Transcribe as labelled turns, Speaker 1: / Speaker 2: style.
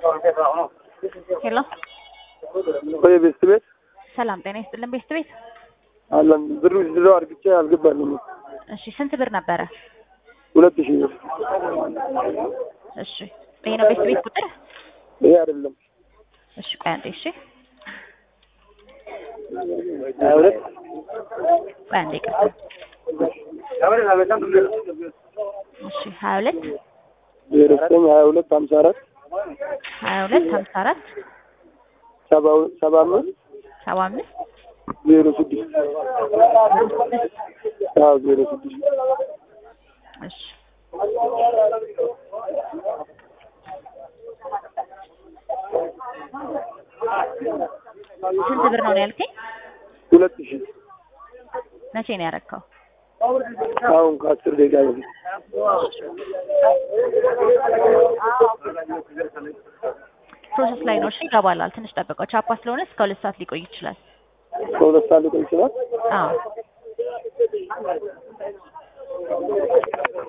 Speaker 1: ሄሎ
Speaker 2: ወይ ቤት ቤት
Speaker 1: ሰላም ጤና ይስጥልን ቤት ቤት
Speaker 2: አለም ብሩ ዝሮ አርግቼ አልገባልኝ።
Speaker 1: እሺ ስንት ብር ነበረ?
Speaker 2: 2000 ብር።
Speaker 1: እሺ ይሄ ነው ቤት ቤት ቁጥር?
Speaker 2: ይሄ አይደለም።
Speaker 1: እሺ ቆይ አንዴ እሺ
Speaker 2: አውረት
Speaker 1: ቆይ አንዴ ቀጥ እሺ 22
Speaker 2: 22 54
Speaker 1: 22 54
Speaker 2: 75
Speaker 1: 75
Speaker 2: 06 06
Speaker 1: እሺ ስንት ብር ነው ያልከኝ?
Speaker 2: 2000
Speaker 1: መቼ ነው ያረከው?
Speaker 2: አሁን ከ10 ደቂቃ በፊት።
Speaker 1: ፕሮሰስ ላይ ነው። እሺ ይገባላል። ትንሽ ጠብቀው። ቻፓ ስለሆነ እስከ 2 ሰዓት ሊቆይ ይችላል።
Speaker 2: እስከ 2 ሰዓት ሊቆይ ይችላል።
Speaker 1: አዎ